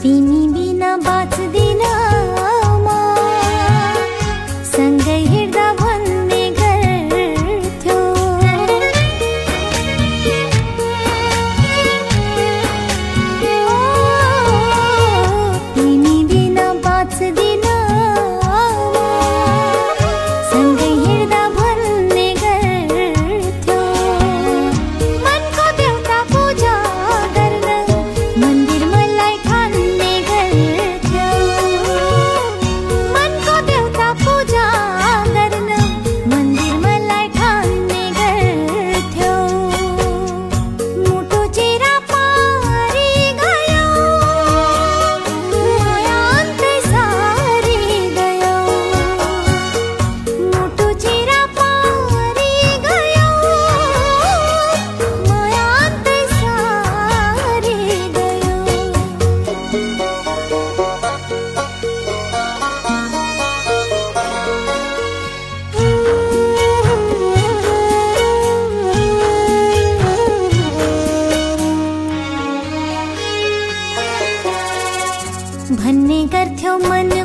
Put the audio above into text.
तिमी बिना बाँच्दिन म सँगै हिँड्दा भन्ने गर्थ्यौ। तिमी बिना बाँच्दिन सँगै हिँड्दा भन्ने गर्थ्यौ। मनको देउता पूजा गर्न मन्दिर मलाई ठान्ने गर्थ्यौ। मनको देउता पूजा गर्न मन्दिर मलाई ठान्ने गर्थ्यौ। मुटु चिरा पारी गयो माया अन्तै सारी गयो। मुटु चिरा पारी गयो माया अन्तै सारी गयो। भन्ने गर्थ्यौ मन